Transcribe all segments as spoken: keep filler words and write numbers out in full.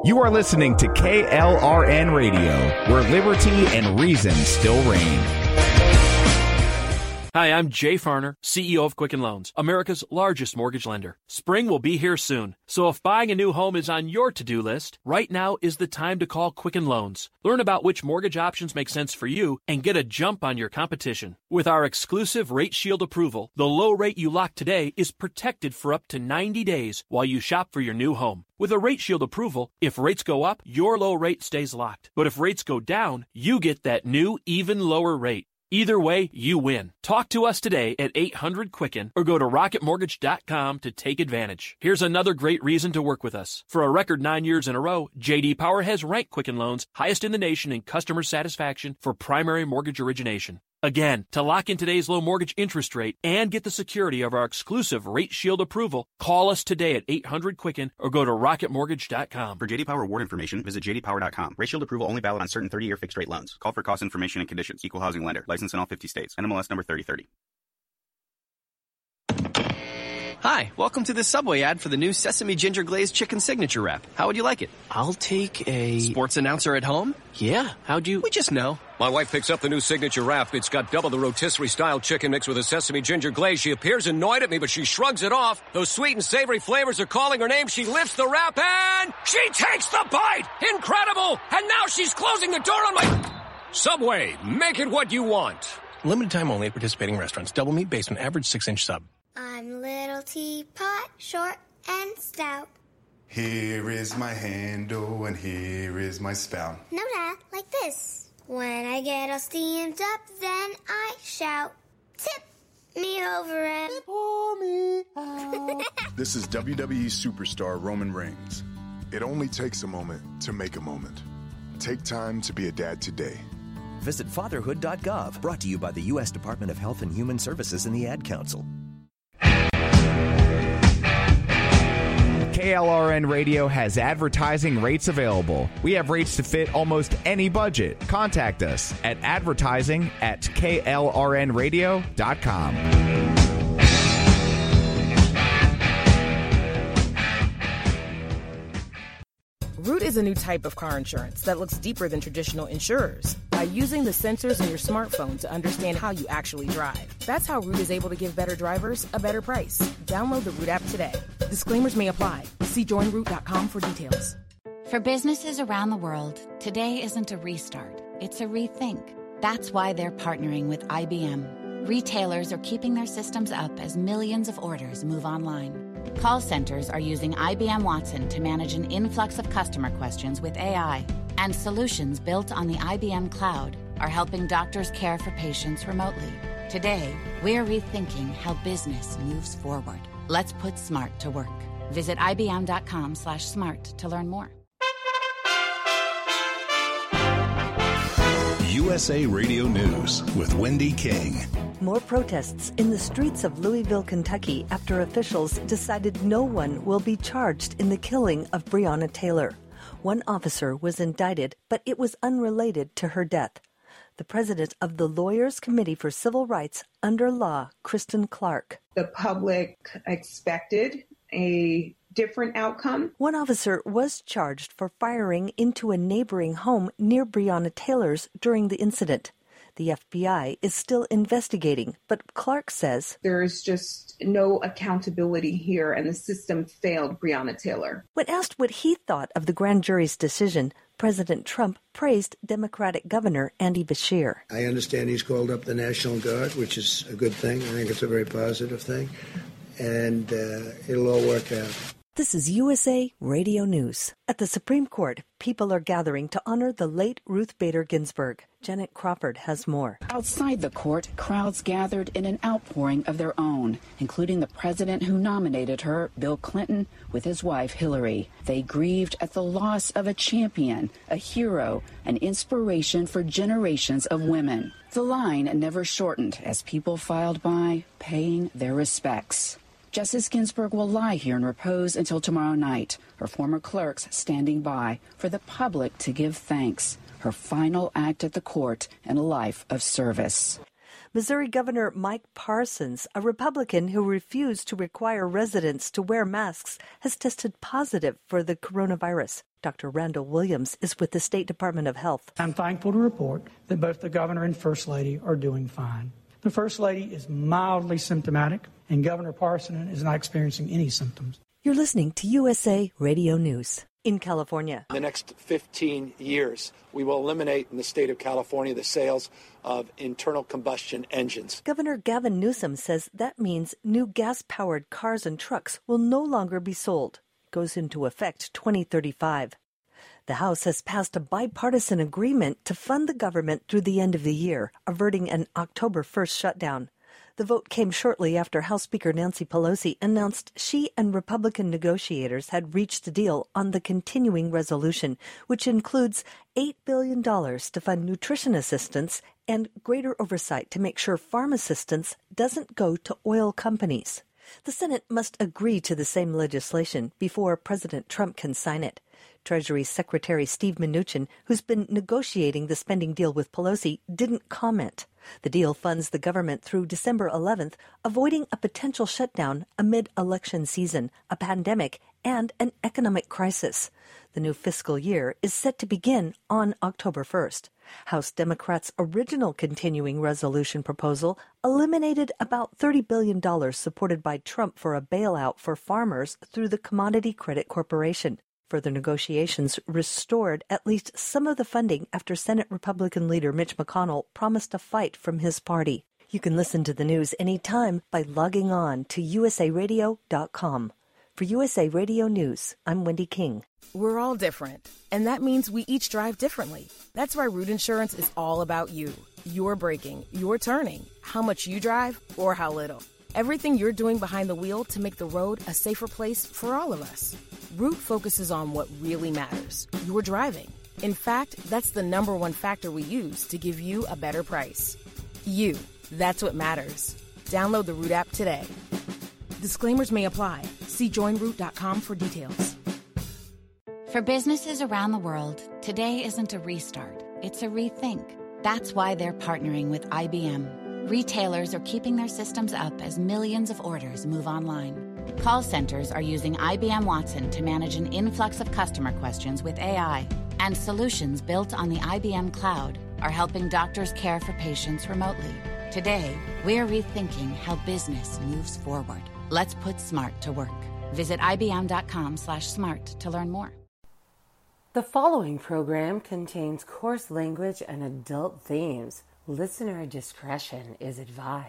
You are listening to K L R N Radio, where liberty and reason still reign. Hi, I'm Jay Farner, C E O of Quicken Loans, America's largest mortgage lender. Spring will be here soon, so if buying a new home is on your to-do list, right now is the time to call Quicken Loans. Learn about which mortgage options make sense for you and get a jump on your competition. With our exclusive Rate Shield approval, the low rate you lock today is protected for up to ninety days while you shop for your new home. With a Rate Shield approval, if rates go up, your low rate stays locked. But if rates go down, you get that new, even lower rate. Either way, you win. Talk to us today at eight hundred Quicken or go to rocket mortgage dot com to take advantage. Here's another great reason to work with us. For a record nine years in a row, J D Power has ranked Quicken Loans highest in the nation in customer satisfaction for primary mortgage origination. Again, to lock in today's low mortgage interest rate and get the security of our exclusive Rate Shield approval, call us today at eight hundred Quicken or go to rocket mortgage dot com. For J D Power award information, visit j d power dot com. Rate Shield approval only valid on certain thirty-year fixed-rate loans. Call for cost information and conditions. Equal housing lender. License in all fifty states. N M L S number thirty thirty. Hi, welcome to the Subway ad for the new Sesame Ginger Glazed Chicken Signature Wrap. How would you like it? I'll take a... Sports announcer at home? Yeah, how'd you... We just know. My wife picks up the new Signature Wrap. It's got double the rotisserie-style chicken mix with a sesame ginger glaze. She appears annoyed at me, but she shrugs it off. Those sweet and savory flavors are calling her name. She lifts the wrap and... she takes the bite! Incredible! And now she's closing the door on my... Subway, make it what you want. Limited time only at participating restaurants. Double meat based on average six-inch sub. I'm little teapot, short and stout. Here is my handle and here is my spout. No, Dad, like this. When I get all steamed up, then I shout, tip me over and pour me out. This is W W E superstar Roman Reigns. It only takes a moment to make a moment. Take time to be a dad today. Visit fatherhood dot gov, brought to you by the U S Department of Health and Human Services and the Ad Council. K L R N Radio has advertising rates available. We have rates to fit almost any budget. Contact us at advertising at K L R N radio dot com. Root is a new type of car insurance that looks deeper than traditional insurers by using the sensors in your smartphone to understand how you actually drive. That's how Root is able to give better drivers a better price. Download the Root app today. Disclaimers may apply. See join root dot com for details. For businesses around the world, today isn't a restart, it's a rethink. That's why they're partnering with I B M. Retailers are keeping their systems up as millions of orders move online. Call centers are using I B M Watson to manage an influx of customer questions with A I. And solutions built on the I B M Cloud are helping doctors care for patients remotely. Today, we're rethinking how business moves forward. Let's put smart to work. Visit I B M dot com slash smart to learn more. U S A Radio News with Wendy King. More protests in the streets of Louisville, Kentucky, after officials decided no one will be charged in the killing of Breonna Taylor. One officer was indicted, but it was unrelated to her death. The president of the Lawyers Committee for Civil Rights under law, Kristen Clark. The public expected a different outcome. One officer was charged for firing into a neighboring home near Breonna Taylor's during the incident. The F B I is still investigating, but Clark says there is just no accountability here, and the system failed Breonna Taylor. When asked what he thought of the grand jury's decision, President Trump praised Democratic Governor Andy Beshear. I understand he's called up the National Guard, which is a good thing. I think it's a very positive thing, and uh, it'll all work out. This is U S A Radio News. At the Supreme Court, people are gathering to honor the late Ruth Bader Ginsburg. Janet Crawford has more. Outside the court, crowds gathered in an outpouring of their own, including the president who nominated her, Bill Clinton, with his wife, Hillary. They grieved at the loss of a champion, a hero, an inspiration for generations of women. The line never shortened as people filed by, paying their respects. Justice Ginsburg will lie here in repose until tomorrow night, her former clerks standing by for the public to give thanks, her final act at the court in a life of service. Missouri Governor Mike Parsons, a Republican who refused to require residents to wear masks, has tested positive for the coronavirus. Doctor Randall Williams is with the State Department of Health. I'm thankful to report that both the governor and First Lady are doing fine. The First Lady is mildly symptomatic, and Governor Parsons is not experiencing any symptoms. You're listening to U S A Radio News. In California, in the next fifteen years, we will eliminate in the state of California the sales of internal combustion engines. Governor Gavin Newsom says that means new gas-powered cars and trucks will no longer be sold. It goes into effect twenty thirty-five. The House has passed a bipartisan agreement to fund the government through the end of the year, averting an October first shutdown. The vote came shortly after House Speaker Nancy Pelosi announced she and Republican negotiators had reached a deal on the continuing resolution, which includes eight billion dollars to fund nutrition assistance and greater oversight to make sure farm assistance doesn't go to oil companies. The Senate must agree to the same legislation before President Trump can sign it. Treasury Secretary Steve Mnuchin, who's been negotiating the spending deal with Pelosi, didn't comment. The deal funds the government through December eleventh, avoiding a potential shutdown amid election season, a pandemic, and an economic crisis. The new fiscal year is set to begin on October first. House Democrats' original continuing resolution proposal eliminated about thirty billion dollars supported by Trump for a bailout for farmers through the Commodity Credit Corporation. Further negotiations restored at least some of the funding after Senate Republican leader Mitch McConnell promised a fight from his party. You can listen to the news anytime by logging on to U S A radio dot com. For U S A Radio News, I'm Wendy King. We're all different, and that means we each drive differently. That's why Root Insurance is all about you. Your braking, your turning, how much you drive, or how little. Everything you're doing behind the wheel to make the road a safer place for all of us. Root focuses on what really matters, your driving. In fact, that's the number one factor we use to give you a better price. You, that's what matters. Download the Root app today. Disclaimers may apply. See join root dot com for details. For businesses around the world, today isn't a restart, it's a rethink. That's why they're partnering with I B M. Retailers are keeping their systems up as millions of orders move online. Call centers are using I B M Watson to manage an influx of customer questions with A I. And solutions built on the I B M Cloud are helping doctors care for patients remotely. Today, we're rethinking how business moves forward. Let's put smart to work. Visit ibm.com slash smart to learn more. The following program contains coarse language and adult themes. Listener discretion is advised.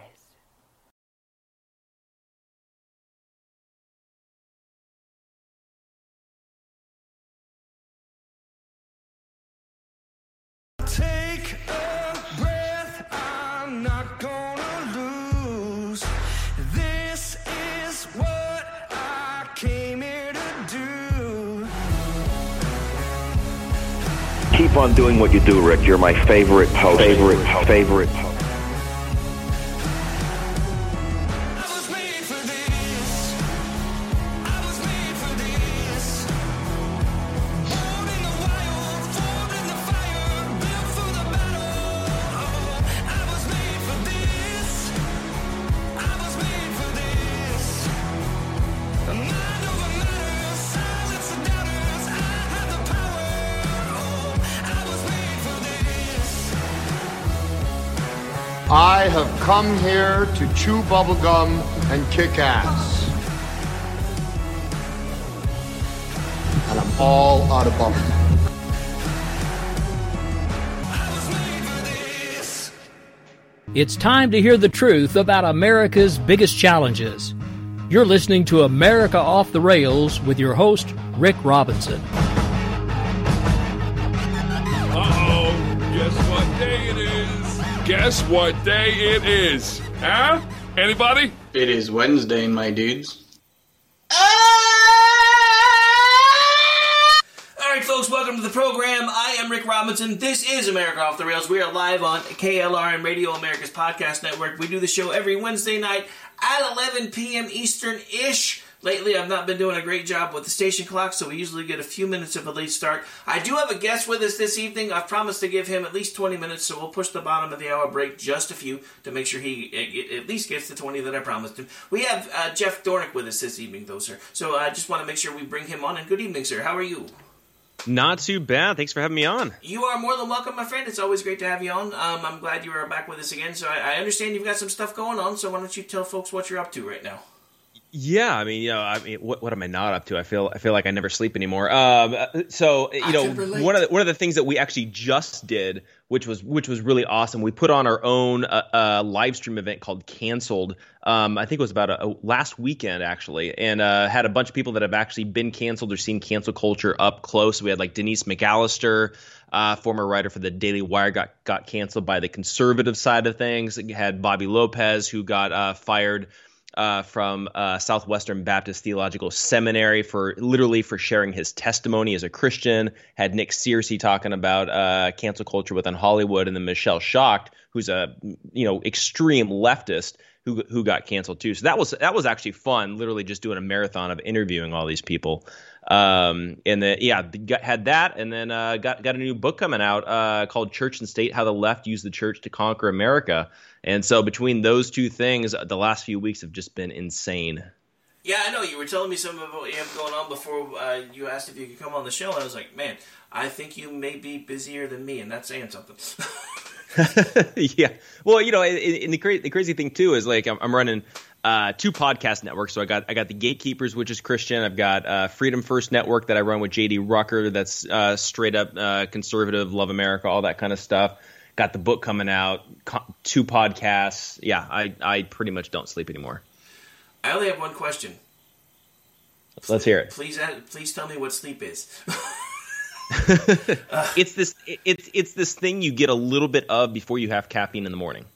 Take a breath, I'm not gonna lose. This is what I came here to do. Keep on doing what you do, Rick. You're my favorite host. Favorite host. Favorite host. I have come here to chew bubblegum and kick ass. And I'm all out of bubblegum. It's time to hear the truth about America's biggest challenges. You're listening to America Off the Rails with your host, Rick Robinson. Uh-oh, guess what day it is? Guess what day it is? Huh? Anybody? It is Wednesday, my dudes. Alright folks, welcome to the program. I am Rick Robinson. This is America Off the Rails. We are live on K L R N Radio, America's podcast network. We do the show every Wednesday night at eleven p.m. Eastern-ish. lately I've not been doing a great job with the station clock, so we usually get a few minutes of a late start. I do have a guest with us this evening. I've promised to give him at least twenty minutes, so we'll push the bottom of the hour break just a few to make sure he at least gets the twenty that I promised him. We have uh, Jeff Dornick with us this evening, though, sir. So I just want to make sure we bring him on. And good evening, sir. How are you? Not too bad. Thanks for having me on. You are more than welcome, my friend. It's always great to have you on. Um, I'm glad you are back with us again. So I, I understand you've got some stuff going on, so why don't you tell folks what you're up to right now? Yeah, I mean, you know, I mean, what, what am I not up to? I feel, I feel like I never sleep anymore. Um, so, you know, one of the one of the things that we actually just did, which was which was really awesome, we put on our own uh, uh, live stream event called Canceled. Um, I think it was about a, a last weekend actually, and uh, had a bunch of people that have actually been canceled or seen cancel culture up close. We had like Denise McAllister, uh, former writer for the Daily Wire, got got canceled by the conservative side of things. We had Bobby Lopez, who got uh, fired Uh, from uh, Southwestern Baptist Theological Seminary for literally for sharing his testimony as a Christian. Had Nick Searcy talking about uh, cancel culture within Hollywood, and then Michelle Schacht, who's a you know extreme leftist who who got canceled too. So that was that was actually fun. Literally just doing a marathon of interviewing all these people. Um, and then yeah, got, had that, and then uh, got got a new book coming out uh, called Church and State: How the Left Used the Church to Conquer America. And so between those two things, the last few weeks have just been insane. Yeah, I know. You were telling me some of what you have going on before uh, you asked if you could come on the show, and I was like, man, I think you may be busier than me, and that's saying something. Yeah. Well, you know, and the, cra- the crazy thing, too, is like I'm, I'm running uh, two podcast networks. So I got I got the Gatekeepers, which is Christian. I've got uh, Freedom First Network that I run with J D Rucker. That's uh, straight up uh, conservative, love America, all that kind of stuff. Got the book coming out, two podcasts. Yeah, I, I pretty much don't sleep anymore. I only have one question. Let's hear it. Please, please tell me what sleep is. uh, it's this. It's it's this thing you get a little bit of before you have caffeine in the morning.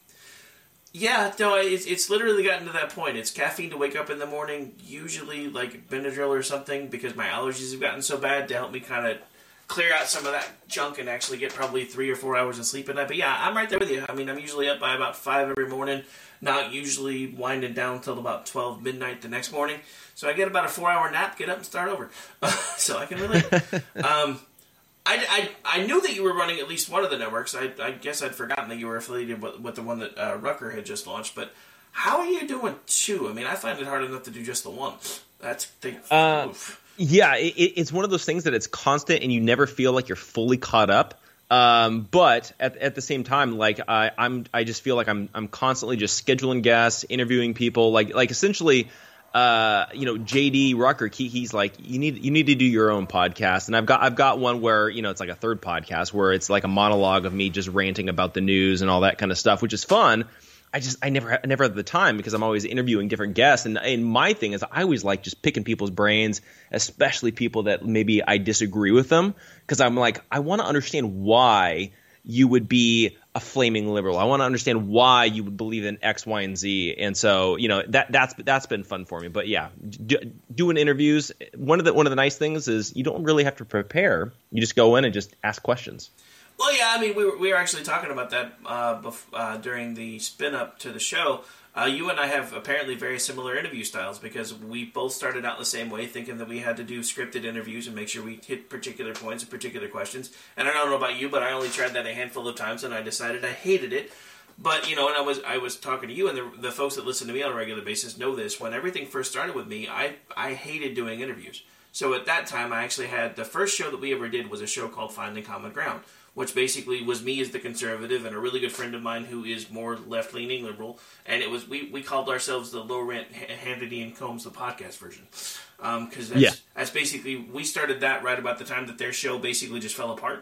Yeah, no, it's it's literally gotten to that point. It's caffeine to wake up in the morning, usually like Benadryl or something, because my allergies have gotten so bad to help me kind of clear out some of that junk and actually get probably three or four hours of sleep at night. But yeah, I'm right there with you. I mean, I'm usually up by about five every morning, not usually winding down until about twelve midnight the next morning. So I get about a four-hour nap, get up and start over. So I can relate. um, I, I, I knew that you were running at least one of the networks. I, I guess I'd forgotten that you were affiliated with, with the one that uh, Rucker had just launched. But how are you doing two? I mean, I find it hard enough to do just the one. That's the uh, oof. Yeah, it, it's one of those things that it's constant and you never feel like you're fully caught up. Um, but at at the same time, like I, I'm, I just feel like I'm I'm constantly just scheduling guests, interviewing people. Like like essentially, uh, you know, J D Rucker, he, he's like, you need you need to do your own podcast. And I've got I've got one where you know it's like a third podcast where it's like a monologue of me just ranting about the news and all that kind of stuff, which is fun. I just I never I never had the time because I'm always interviewing different guests, and and my thing is I always like just picking people's brains, especially people that maybe I disagree with them, because I'm like I want to understand why you would be a flaming liberal. I want to understand why you would believe in X, Y, and Z, and so you know that that's that's been fun for me. But yeah, do, doing interviews, one of the one of the nice things is you don't really have to prepare. You just go in and just ask questions. Well, yeah, I mean, we were, we were actually talking about that uh, bef- uh, during the spin-up to the show. Uh, you and I have apparently very similar interview styles because we both started out the same way, thinking that we had to do scripted interviews and make sure we hit particular points and particular questions. And I don't know about you, but I only tried that a handful of times, and I decided I hated it. But, you know, and I was I was talking to you, and the, the folks that listen to me on a regular basis know this. When everything first started with me, I, I hated doing interviews. So at that time, I actually had the first show that we ever did was a show called Finding Common Ground, which basically was me as the conservative and a really good friend of mine who is more left-leaning liberal. And it was we, we called ourselves the Low Rent Hannity and Combs, the podcast version. Because um, that's, yeah. that's basically, we started that right about the time that their show basically just fell apart.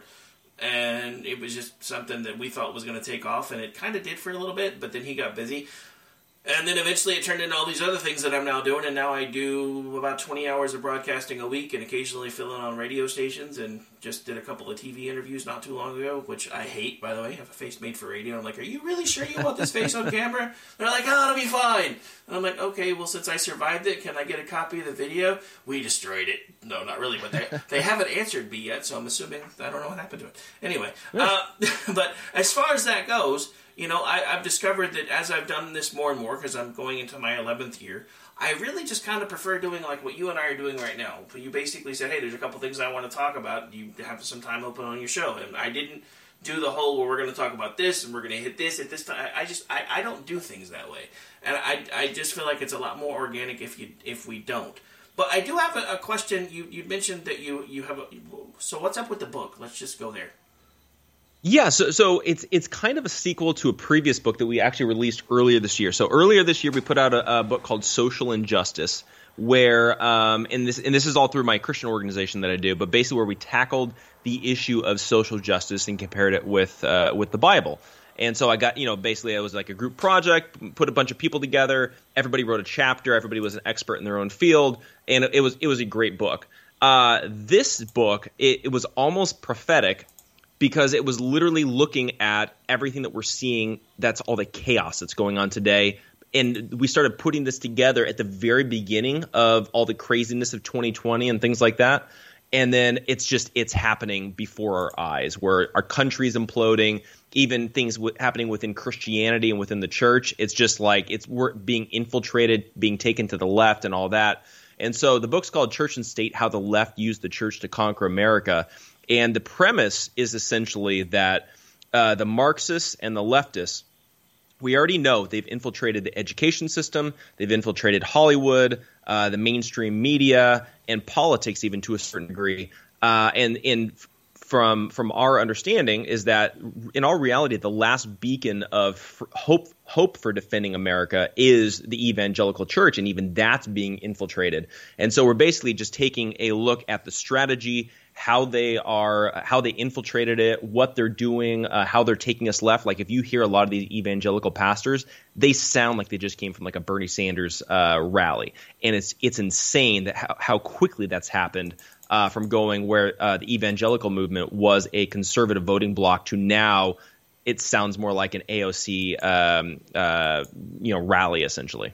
And it was just something that we thought was going to take off, and it kind of did for a little bit, but then he got busy. And then eventually it turned into all these other things that I'm now doing, and now I do about twenty hours of broadcasting a week and occasionally fill in on radio stations, and just did a couple of T V interviews not too long ago, which I hate, by the way. I have a face made for radio. I'm like, are you really sure you want this face on camera? They're like, oh, it'll be fine. And I'm like, okay, well, since I survived it, can I get a copy of the video? We destroyed it. No, not really, but they, they haven't answered me yet, so I'm assuming, I don't know what happened to it. Anyway, uh, but as far as that goes, you know, I, I've discovered that as I've done this more and more, because I'm going into my eleventh year, I really just kind of prefer doing like what you and I are doing right now. You basically said, hey, there's a couple things I want to talk about. You have some time open on your show. And I didn't do the whole, well, we're going to talk about this and we're going to hit this at this time. I just, I, I don't do things that way. And I I just feel like it's a lot more organic if you if we don't. But I do have a, a question. You you mentioned that you, you have a, so what's up with the book? Let's just go there. Yeah, so so it's it's kind of a sequel to a previous book that we actually released earlier this year. So earlier this year, we put out a, a book called Social Injustice, where um, and this and this is all through my Christian organization that I do, but basically where we tackled the issue of social justice and compared it with uh, with the Bible. And so I got, you know, basically it was like a group project, put a bunch of people together. Everybody wrote a chapter. Everybody was an expert in their own field, and it was it was a great book. Uh, this book, it, it was almost prophetic, because it was literally looking at everything that we're seeing. That's all the chaos that's going on today. And we started putting this together at the very beginning of all the craziness of twenty twenty and things like that. And then it's just it's happening before our eyes, where our country's imploding, even things w- happening within Christianity and within the church. It's just like it's we're being infiltrated, being taken to the left and all that. And so the book's called Church and State: How the Left Used the Church to Conquer America. And the premise is essentially that uh, the Marxists and the leftists, we already know they've infiltrated the education system, they've infiltrated Hollywood, uh, the mainstream media, and politics even to a certain degree. Uh, and in from from our understanding is that in all reality, the last beacon of hope hope for defending America is the evangelical church, and even that's being infiltrated. And so we're basically just taking a look at the strategy, how they are, how they infiltrated it, what they're doing, uh, how they're taking us left. Like if you hear a lot of these evangelical pastors, they sound like they just came from like a Bernie Sanders uh, rally, and it's it's insane that how, how quickly that's happened uh, from going where uh, the evangelical movement was a conservative voting bloc to now it sounds more like an A O C um, uh, you know rally essentially.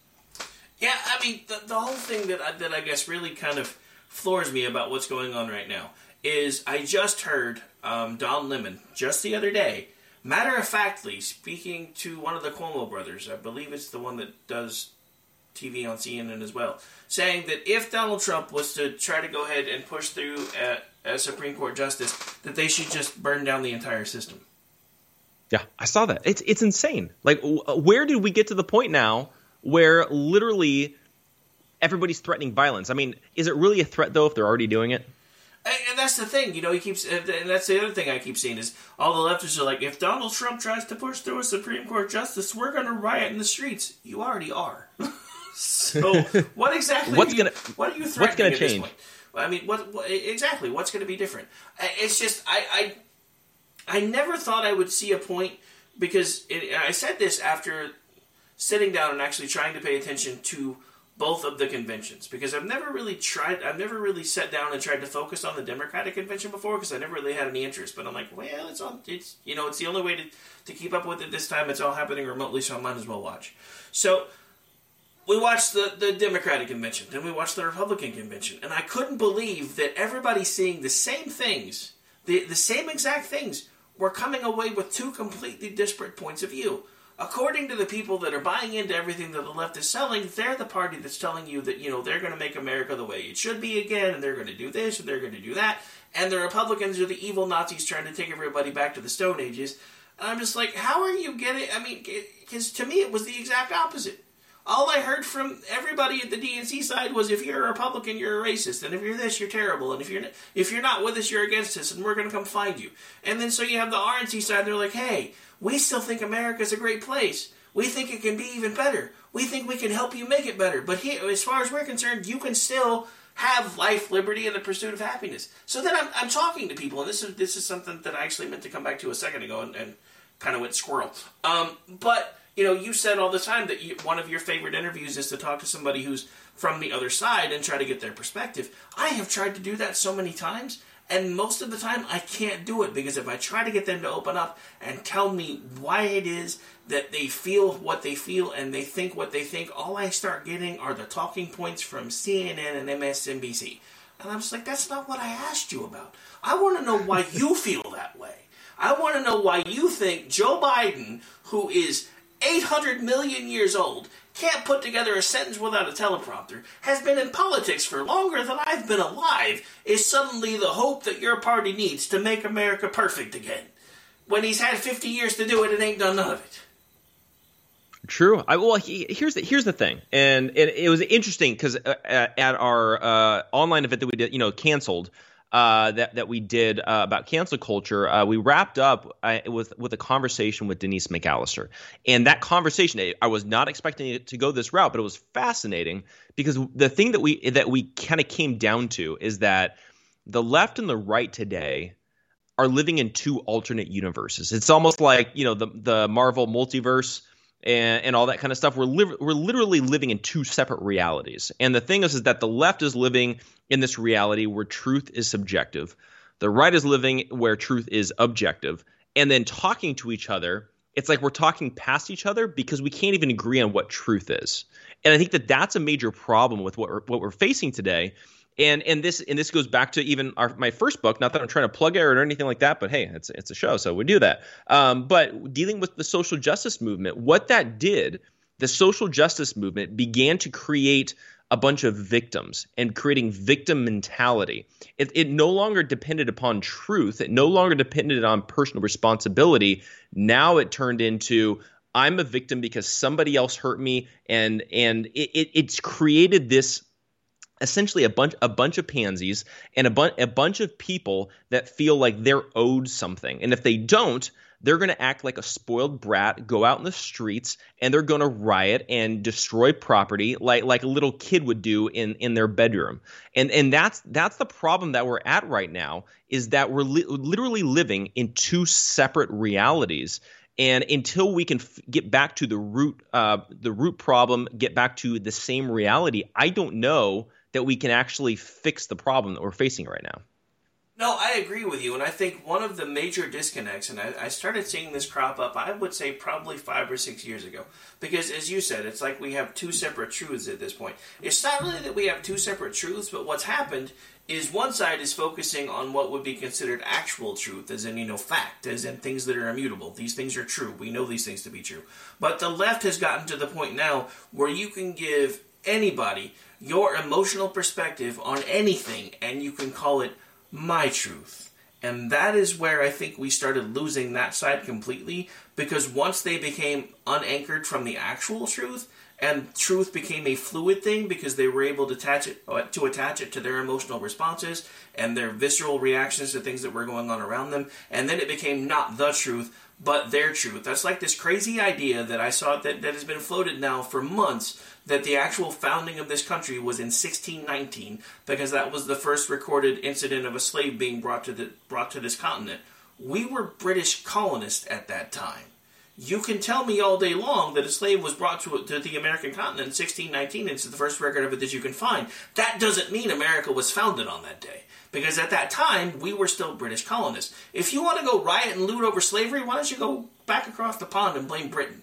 Yeah, I mean the the whole thing that I, that I guess really kind of floors me about what's going on right now is I just heard um, Don Lemon just the other day, matter-of-factly speaking to one of the Cuomo brothers, I believe it's the one that does T V on C N N as well, saying that if Donald Trump was to try to go ahead and push through a, a Supreme Court justice, that they should just burn down the entire system. Yeah, I saw that. It's it's insane. Like, where did we get to the point now where literally everybody's threatening violence? I mean, is it really a threat, though, if they're already doing it? And that's the thing, you know, he keeps, and that's the other thing I keep seeing is all the leftists are like, if Donald Trump tries to push through a Supreme Court justice, we're going to riot in the streets. You already are. So, what exactly? What's are you, gonna? What are you threatening What's going to at this change? point? I mean, what, what exactly? What's going to be different? It's just I, I, I never thought I would see a point because it, I said this after sitting down and actually trying to pay attention to both of the conventions, because I've never really tried, I've never really sat down and tried to focus on the Democratic convention before, because I never really had any interest, but I'm like, well, it's on, it's, you know, it's the only way to, to keep up with it this time. It's all happening remotely, so I might as well watch. So, we watched the, the Democratic convention, then we watched the Republican convention, and I couldn't believe that everybody's seeing the same things, the, the same exact things. We're coming away with two completely disparate points of view. According to the people that are buying into everything that the left is selling, they're the party that's telling you that, you know, they're going to make America the way it should be again, and they're going to do this, and they're going to do that. And the Republicans are the evil Nazis trying to take everybody back to the Stone Ages. And I'm just like, how are you getting... I mean, because to me it was the exact opposite. All I heard from everybody at the D N C side was, if you're a Republican, you're a racist, and if you're this, you're terrible, and if you're if you're not with us, you're against us, and we're going to come find you. And then so you have the R N C side, they're like, hey, we still think America's a great place. We think it can be even better. We think we can help you make it better. But here, as far as we're concerned, you can still have life, liberty, and the pursuit of happiness. So then I'm, I'm talking to people, and this is this is something that I actually meant to come back to a second ago, and, and kind of went squirrel. Um, but... You know, you said all the time that you, one of your favorite interviews is to talk to somebody who's from the other side and try to get their perspective. I have tried to do that so many times, and most of the time I can't do it, because if I try to get them to open up and tell me why it is that they feel what they feel and they think what they think, all I start getting are the talking points from C N N and M S N B C. And I'm just like, that's not what I asked you about. I want to know why you feel that way. I want to know why you think Joe Biden, who is eight hundred million years old, can't put together a sentence without a teleprompter, has been in politics for longer than I've been alive, is suddenly the hope that your party needs to make America perfect again. When he's had fifty years to do it and ain't done none of it. True. I, well, he, here's the here's the thing, and, and it was interesting because uh, at our uh, online event that we did, you know, canceled, uh, that that we did uh, about cancel culture, uh, we wrapped up uh, with with a conversation with Denise McAllister, and that conversation, I was not expecting it to go this route, but it was fascinating because the thing that we that we kind of came down to is that the left and the right today are living in two alternate universes. It's almost like, you know, the the Marvel multiverse. And, and all that kind of stuff. We're li- we're literally living in two separate realities. And the thing is, is that the left is living in this reality where truth is subjective. The right is living where truth is objective. And then talking to each other, it's like we're talking past each other because we can't even agree on what truth is. And I think that that's a major problem with what we're, what we're facing today. And and this and this goes back to even our, my first book. Not that I'm trying to plug it or anything like that, but hey, it's it's a show, so we do that. Um, but dealing with the social justice movement, what that did, the social justice movement began to create a bunch of victims and creating victim mentality. It, it no longer depended upon truth. It no longer depended on personal responsibility. Now it turned into I'm a victim because somebody else hurt me, and and it, it, it's created this. Essentially a bunch a bunch of pansies and a, bu- a bunch of people that feel like they're owed something. And if they don't, they're going to act like a spoiled brat, go out in the streets, and they're going to riot and destroy property like like a little kid would do in, in their bedroom. And and that's that's the problem that we're at right now, is that we're li- literally living in two separate realities. And until we can f- get back to the root uh, the root problem, get back to the same reality, I don't know that we can actually fix the problem that we're facing right now. No, I agree with you, and I think one of the major disconnects, and I, I started seeing this crop up, I would say probably five or six years ago, because as you said, it's like we have two separate truths at this point. It's not really that we have two separate truths, but what's happened is one side is focusing on what would be considered actual truth, as in, you know, fact, as in things that are immutable. These things are true. We know these things to be true. But the left has gotten to the point now where you can give anybody your emotional perspective on anything, and you can call it my truth. And that is where I think we started losing that side completely, because once they became unanchored from the actual truth, and truth became a fluid thing because they were able to attach it to attach it to their emotional responses and their visceral reactions to things that were going on around them, and then it became not the truth, but their truth. That's like this crazy idea that I saw that, that has been floated now for months, that the actual founding of this country was in sixteen nineteen, because that was the first recorded incident of a slave being brought to the brought to this continent. We were British colonists at that time. You can tell me all day long that a slave was brought to, to the American continent in sixteen nineteen, it's the first record of it that you can find. That doesn't mean America was founded on that day, because at that time, we were still British colonists. If you want to go riot and loot over slavery, why don't you go back across the pond and blame Britain?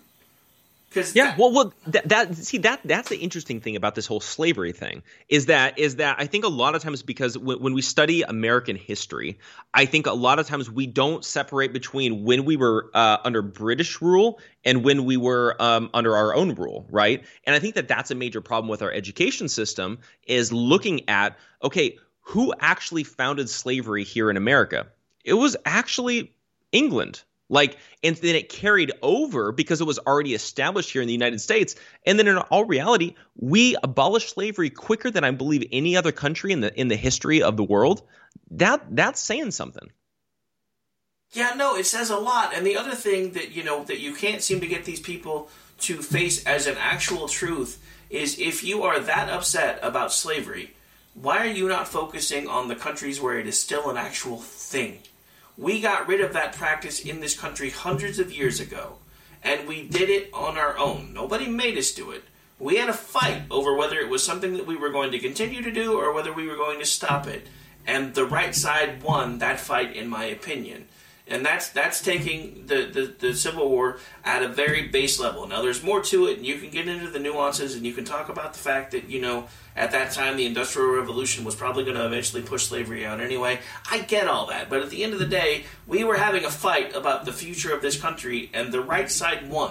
Cause yeah, that, well, well, that, that see that that's the interesting thing about this whole slavery thing is that is that I think a lot of times, because w- when we study American history, I think a lot of times we don't separate between when we were uh, under British rule and when we were um, under our own rule, right? And I think that that's a major problem with our education system, is looking at, okay, who actually founded slavery here in America? It was actually England. Like, and then it carried over because it was already established here in the United States. And then in all reality, we abolished slavery quicker than I believe any other country in the in the history of the world. That that's saying something. Yeah, no, it says a lot. And the other thing that, you know, that you can't seem to get these people to face as an actual truth is, if you are that upset about slavery, why are you not focusing on the countries where it is still an actual thing? We got rid of that practice in this country hundreds of years ago, and we did it on our own. Nobody made us do it. We had a fight over whether it was something that we were going to continue to do or whether we were going to stop it. And the right side won that fight, in my opinion. And that's that's taking the, the, the Civil War at a very base level. Now, there's more to it, and you can get into the nuances, and you can talk about the fact that, you know, at that time the Industrial Revolution was probably going to eventually push slavery out anyway. I get all that. But at the end of the day, we were having a fight about the future of this country, and the right side won.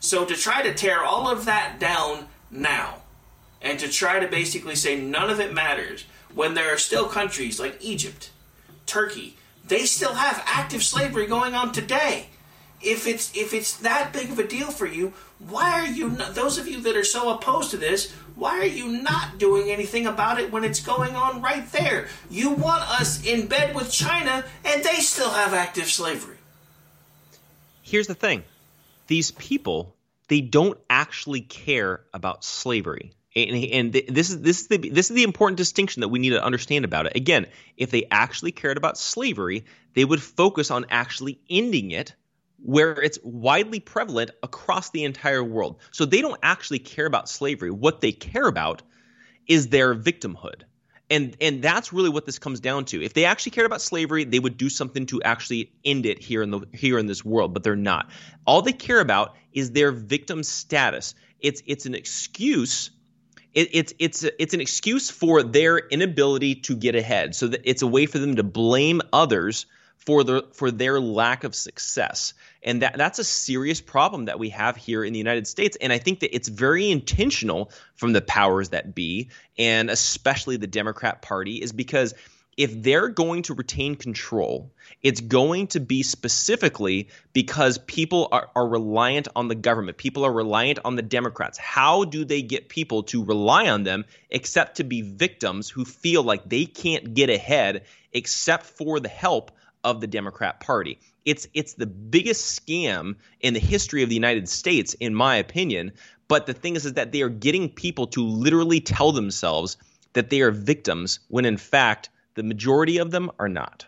So to try to tear all of that down now, and to try to basically say none of it matters, when there are still countries like Egypt, Turkey, they still have active slavery going on today. If it's if it's that big of a deal for you, why are you not, those of you that are so opposed to this, why are you not doing anything about it when it's going on right there? You want us in bed with China, and they still have active slavery. Here's the thing. These people, they don't actually care about slavery. And, and this is this is the this is the important distinction that we need to understand about it. Again, if they actually cared about slavery, they would focus on actually ending it where it's widely prevalent across the entire world. So they don't actually care about slavery. What they care about is their victimhood. And and that's really what this comes down to. If they actually cared about slavery, they would do something to actually end it here in the here in this world, but they're not. All they care about is their victim status. It's it's an excuse It, it's it's it's an excuse for their inability to get ahead. So that it's a way for them to blame others for the for their lack of success, and that that's a serious problem that we have here in the United States. And I think that it's very intentional from the powers that be, and especially the Democrat Party, is because if they're going to retain control, it's going to be specifically because people are, are reliant on the government. People are reliant on the Democrats. How do they get people to rely on them except to be victims who feel like they can't get ahead except for the help of the Democrat Party? It's it's the biggest scam in the history of the United States, in my opinion. But the thing is, is that they are getting people to literally tell themselves that they are victims when, in fact, the majority of them are not.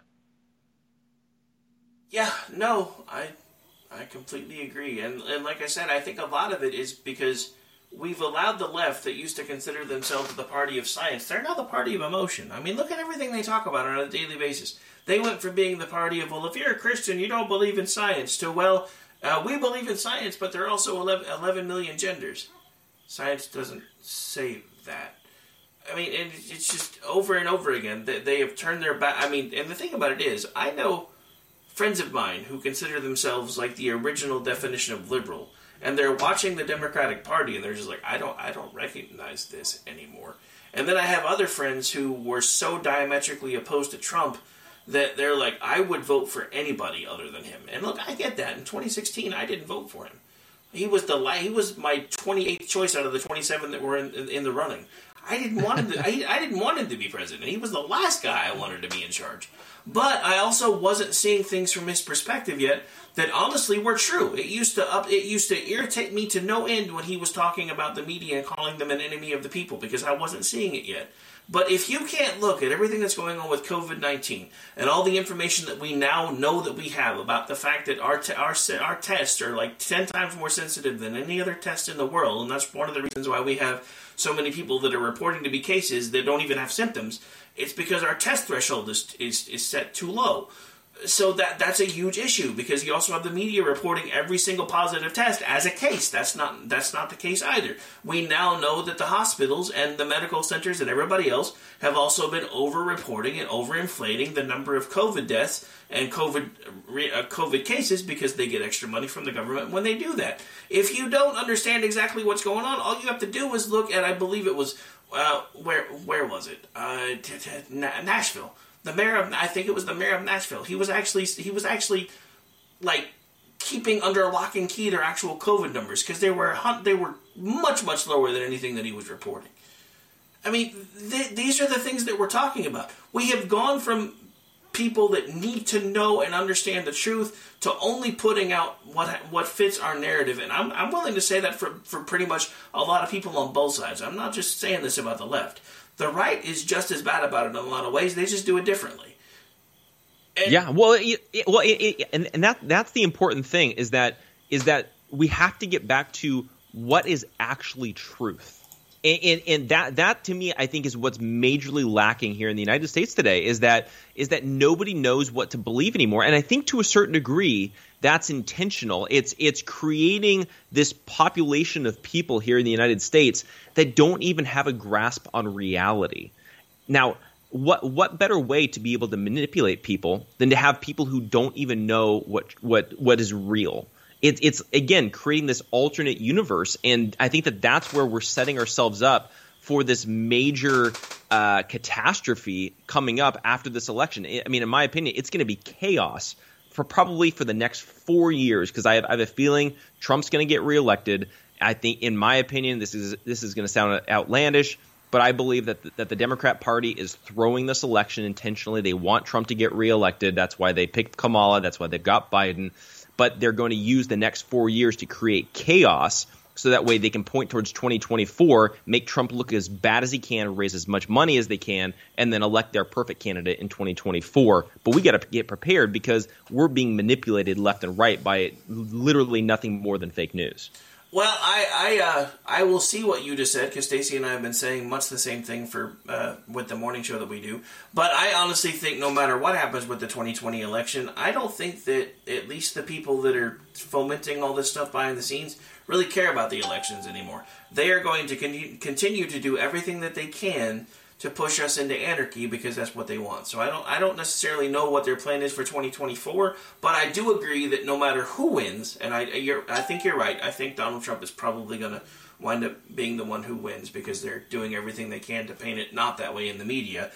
Yeah, no, I I completely agree. And, and like I said, I think a lot of it is because we've allowed the left that used to consider themselves the party of science. They're now the party of emotion. I mean, look at everything they talk about on a daily basis. They went from being the party of, well, if you're a Christian, you don't believe in science, to, well, uh, we believe in science, but there are also eleven million genders. Science doesn't say that. I mean, and it's just over and over again that they have turned their back. I mean, and the thing about it is, I know friends of mine who consider themselves like the original definition of liberal, and they're watching the Democratic Party, and they're just like, I don't, I don't recognize this anymore. And then I have other friends who were so diametrically opposed to Trump that they're like, I would vote for anybody other than him. And look, I get that. In twenty sixteen, I didn't vote for him. He was the he was my twenty-eighth choice out of the twenty-seven that were in, in, in the running. I didn't want him to, I, I didn't want him to be president. He was the last guy I wanted to be in charge. But I also wasn't seeing things from his perspective yet that honestly were true. It used to up it used to irritate me to no end when he was talking about the media and calling them an enemy of the people, because I wasn't seeing it yet. But if you can't look at everything that's going on with covid nineteen and all the information that we now know that we have about the fact that our te- our our tests are like ten times more sensitive than any other test in the world, and that's one of the reasons why we have so many people that are reporting to be cases that don't even have symptoms, it's because our test threshold is is, is set too low. So that that's a huge issue, because you also have the media reporting every single positive test as a case. That's not that's not the case either. We now know that the hospitals and the medical centers and everybody else have also been over-reporting and over-inflating the number of COVID deaths and COVID uh, COVID cases, because they get extra money from the government when they do that. If you don't understand exactly what's going on, all you have to do is look at, I believe it was, uh, where where was it? Uh, t- t- Nashville. The mayor of, I think it was the mayor of Nashville. He was actually, he was actually, like, keeping under lock and key their actual COVID numbers, because they were they were much much lower than anything that he was reporting. I mean, th- these are the things that we're talking about. We have gone from people that need to know and understand the truth to only putting out what what fits our narrative, and I'm I'm willing to say that for for pretty much a lot of people on both sides. I'm not just saying this about the left. The right is just as bad about it in a lot of ways. They just do it differently. And yeah, well, it, it, well, it, it, and and that that's the important thing, is that is that we have to get back to what is actually truth, and, and, and that that to me, I think, is what's majorly lacking here in the United States today. Is that is that nobody knows what to believe anymore, and I think to a certain degree that's intentional. It's it's creating this population of people here in the United States that don't even have a grasp on reality. Now, what what better way to be able to manipulate people than to have people who don't even know what what what is real? It, it's, again, creating this alternate universe. And I think that that's where we're setting ourselves up for this major uh, catastrophe coming up after this election. I mean, in my opinion, it's going to be chaos for probably for the next four years because I have, I have a feeling Trump's going to get reelected. I think, in my opinion, this is this is going to sound outlandish, but I believe that the, that the Democrat Party is throwing this election intentionally. They want Trump to get reelected. That's why they picked Kamala. That's why they've got Biden. But they're going to use the next four years to create chaos so that way they can point towards twenty twenty-four, make Trump look as bad as he can, raise as much money as they can, and then elect their perfect candidate in twenty twenty-four. But we got to get prepared because we're being manipulated left and right by literally nothing more than fake news. Well, I I, uh, I will see what you just said because Stacey and I have been saying much the same thing for uh, with the morning show that we do. But I honestly think no matter what happens with the twenty twenty election, I don't think that at least the people that are fomenting all this stuff behind the scenes really care about the elections anymore. They are going to con- continue to do everything that they can to push us into anarchy because that's what they want. So I don't I don't necessarily know what their plan is for twenty twenty-four, but I do agree that no matter who wins, and I you're, I think you're right, I think Donald Trump is probably going to wind up being the one who wins because they're doing everything they can to paint it not that way in the media.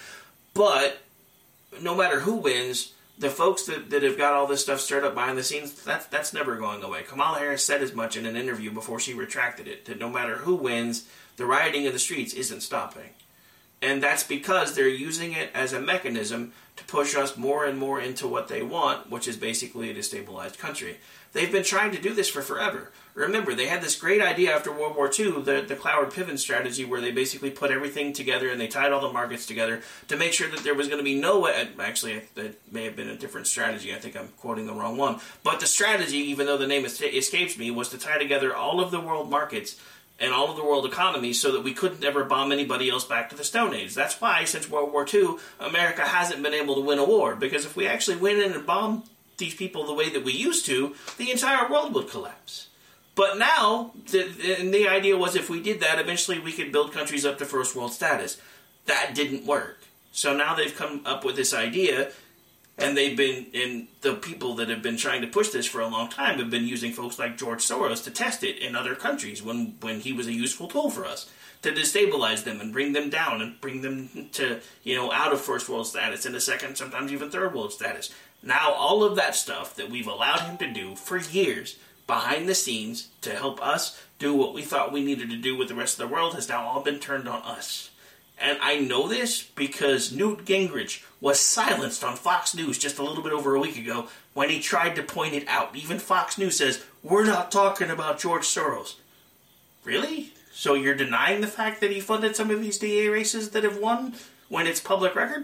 But no matter who wins, the folks that, that have got all this stuff stirred up behind the scenes, that's, that's never going away. Kamala Harris said as much in an interview before she retracted it, that no matter who wins, the rioting in the streets isn't stopping. And that's because they're using it as a mechanism to push us more and more into what they want, which is basically a destabilized country. They've been trying to do this for forever. Remember, they had this great idea after World War Two, the, the Cloward-Piven strategy, where they basically put everything together and they tied all the markets together to make sure that there was going to be no way. Actually, that may have been a different strategy. I think I'm quoting the wrong one. But the strategy, even though the name escapes me, was to tie together all of the world markets and all of the world economy so that we couldn't ever bomb anybody else back to the Stone Age. That's why, since World War Two, America hasn't been able to win a war. Because if we actually went in and bombed these people the way that we used to, the entire world would collapse. But now, the, and the idea was if we did that, eventually we could build countries up to first world status. That didn't work. So now they've come up with this idea, and they've been, and the people that have been trying to push this for a long time have been using folks like George Soros to test it in other countries when, when he was a useful tool for us, to destabilize them and bring them down and bring them to, you know, out of first world status into second, sometimes even third world status. Now all of that stuff that we've allowed him to do for years behind the scenes to help us do what we thought we needed to do with the rest of the world has now all been turned on us. And I know this because Newt Gingrich was silenced on Fox News just a little bit over a week ago when he tried to point it out. Even Fox News says, we're not talking about George Soros. Really? So you're denying the fact that he funded some of these D A races that have won when it's public record?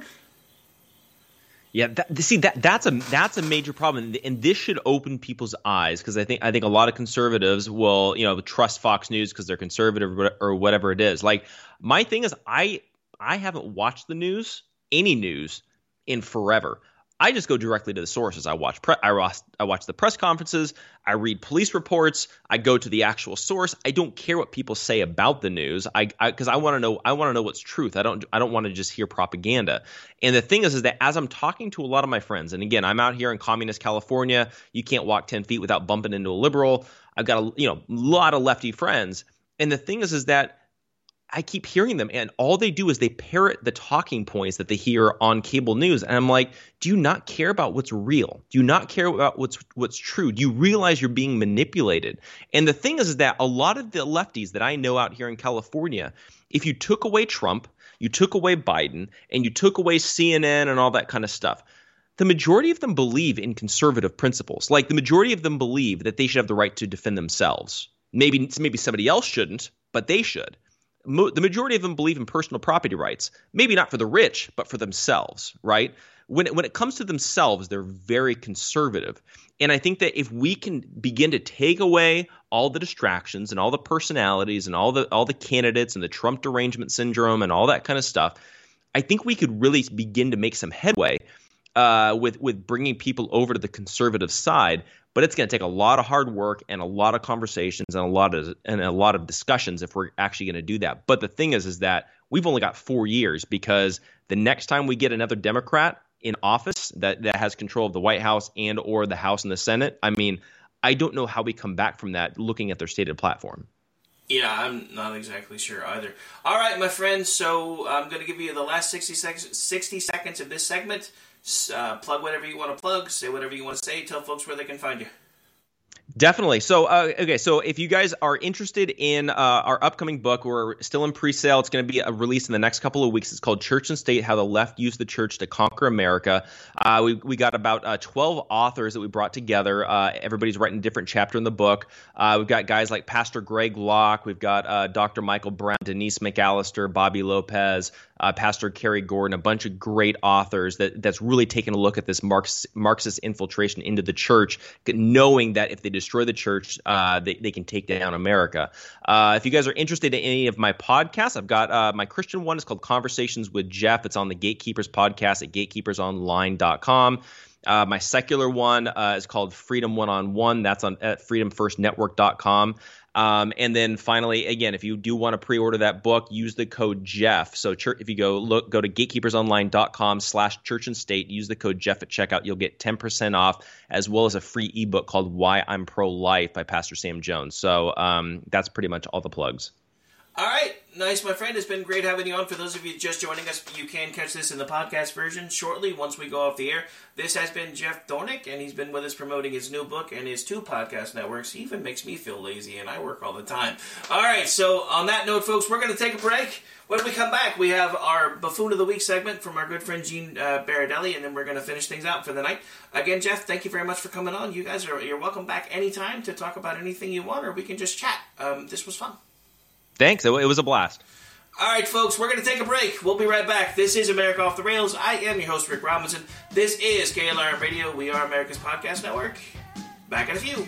Yeah, that, see that that's a that's a major problem, and this should open people's eyes because I think I think a lot of conservatives will you know trust Fox News because they're conservative or whatever it is. Like my thing is, I I haven't watched the news, any news, in forever. I just go directly to the sources. I watch pre- I watch I watch the press conferences. I read police reports. I go to the actual source. I don't care what people say about the news. I because I, I want to know I want to know what's truth. I don't I don't want to just hear propaganda. And the thing is, is that as I'm talking to a lot of my friends, and again, I'm out here in communist California. You can't walk ten feet without bumping into a liberal. I've got a you know lot of lefty friends. And the thing is, is that I keep hearing them, and all they do is they parrot the talking points that they hear on cable news. And I'm like, do you not care about what's real? Do you not care about what's what's true? Do you realize you're being manipulated? And the thing is, is that a lot of the lefties that I know out here in California, if you took away Trump, you took away Biden, and you took away C N N and all that kind of stuff, the majority of them believe in conservative principles. Like the majority of them believe that they should have the right to defend themselves. Maybe maybe somebody else shouldn't, but they should. The majority of them believe in personal property rights, maybe not for the rich, but for themselves, right? When it, when it comes to themselves, they're very conservative. And I think that if we can begin to take away all the distractions and all the personalities and all the all the candidates and the Trump derangement syndrome and all that kind of stuff, I think we could really begin to make some headway uh, with with bringing people over to the conservative side. But it's going to take a lot of hard work and a lot of conversations and a lot of and a lot of discussions if we're actually going to do that. But the thing is, is that we've only got four years because the next time we get another Democrat in office that, that has control of the White House and or the House and the Senate, I mean, I don't know how we come back from that looking at their stated platform. Yeah, I'm not exactly sure either. All right, my friends, so I'm going to give you the last sixty seconds, sixty seconds of this segment. Uh, plug whatever you want to plug, say whatever you want to say, tell folks where they can find you. Definitely. So, uh, okay. So if you guys are interested in uh, our upcoming book, we're still in pre-sale. It's going to be a release in the next couple of weeks. It's called Church and State, How the Left Used the Church to Conquer America. Uh, we, we got about uh, twelve authors that we brought together. Uh, everybody's writing a different chapter in the book. Uh, we've got guys like Pastor Greg Locke. We've got uh, Doctor Michael Brown, Denise McAllister, Bobby Lopez, uh, Pastor Kerry Gordon, a bunch of great authors that that's really taking a look at this Marx, Marxist infiltration into the church, knowing that if they destroy the church, uh, they, they can take down America. Uh, if you guys are interested in any of my podcasts, I've got uh, my Christian one is called Conversations with Jeff. It's on the Gatekeepers podcast at gatekeepers online dot com. Uh, my secular one uh, is called Freedom One-on-One. That's on at freedom first network dot com. Um, and then finally, again, if you do want to pre-order that book, use the code Jeff. So church, if you go look, go to gatekeepers online dot com slash church and state, use the code Jeff at checkout. You'll get ten percent off, as well as a free ebook called Why I'm Pro-Life by Pastor Sam Jones. So um, that's pretty much all the plugs. All right. Nice, my friend. It's been great having you on. For those of you just joining us, you can catch this in the podcast version shortly once we go off the air. This has been Jeff Dornick, and he's been with us promoting his new book and his two podcast networks. He even makes me feel lazy, and I work all the time. All right, so on that note, folks, we're going to take a break. When we come back, we have our Buffoon of the Week segment from our good friend Gene uh, Baradelli, and then we're going to finish things out for the night. Again, Jeff, thank you very much for coming on. You guys are you're welcome back anytime to talk about anything you want, or we can just chat. Um, this was fun. Thanks. It was a blast. All right, folks, we're going to take a break. We'll be right back. This is America Off the Rails. I am your host, Rick Robinson. This is K L R N Radio. We are America's Podcast Network. Back in a few.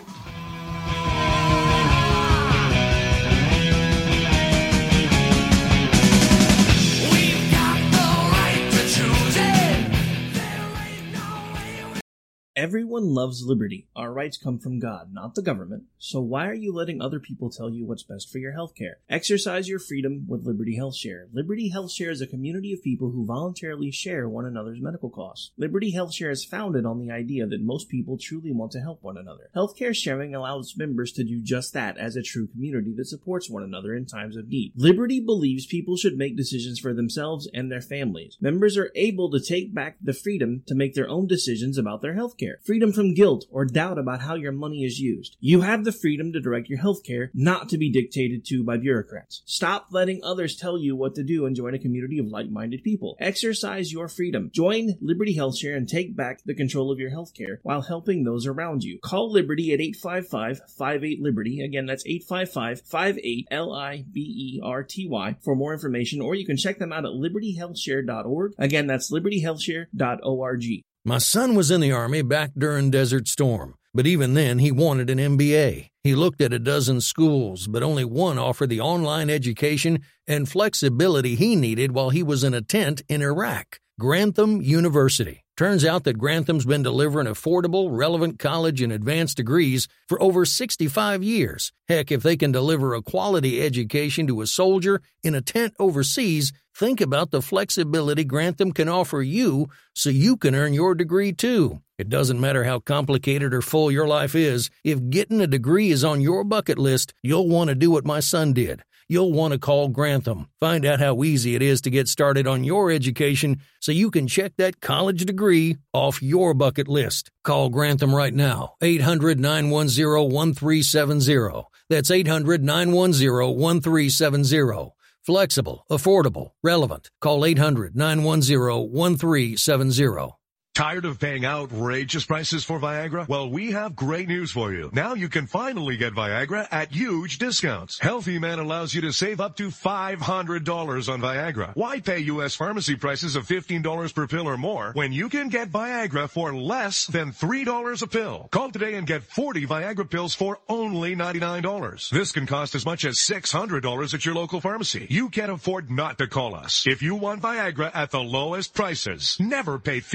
Everyone loves liberty. Our rights come from God, not the government. So why are you letting other people tell you what's best for your healthcare? Exercise your freedom with Liberty Health Share. Liberty Health Share is a community of people who voluntarily share one another's medical costs. Liberty Health Share is founded on the idea that most people truly want to help one another. Healthcare sharing allows members to do just that as a true community that supports one another in times of need. Liberty believes people should make decisions for themselves and their families. Members are able to take back the freedom to make their own decisions about their healthcare. Freedom from guilt or doubt about how your money is used. You have the freedom to direct your healthcare, not to be dictated to by bureaucrats. Stop letting others tell you what to do and join a community of like-minded people. Exercise your freedom. Join Liberty Health Share and take back the control of your healthcare while helping those around you. Call Liberty at eight five five, five eight, Liberty. Again, that's eight five five, five eight, L I B E R T Y for more information, or you can check them out at liberty health share dot org. Again, that's liberty health share dot org. My son was in the Army back during Desert Storm, but even then he wanted an M B A. He looked at a dozen schools, but only one offered the online education and flexibility he needed while he was in a tent in Iraq, Grantham University. Turns out that Grantham's been delivering affordable, relevant college and advanced degrees for over sixty-five years. Heck, if they can deliver a quality education to a soldier in a tent overseas, think about the flexibility Grantham can offer you so you can earn your degree too. It doesn't matter how complicated or full your life is. If getting a degree is on your bucket list, you'll want to do what my son did. You'll want to call Grantham. Find out how easy it is to get started on your education so you can check that college degree off your bucket list. Call Grantham right now, eight hundred, nine one zero, one three seven zero. That's eight hundred, nine one zero, one three seven zero. Flexible, affordable, relevant. Call eight hundred, nine one zero, one three seven zero. Tired of paying outrageous prices for Viagra? Well, we have great news for you. Now you can finally get Viagra at huge discounts. Healthy Man allows you to save up to five hundred dollars on Viagra. Why pay U S pharmacy prices of fifteen dollars per pill or more when you can get Viagra for less than three dollars a pill? Call today and get forty Viagra pills for only ninety-nine dollars. This can cost as much as six hundred dollars at your local pharmacy. You can't afford not to call us. If you want Viagra at the lowest prices, never pay fifteen dollars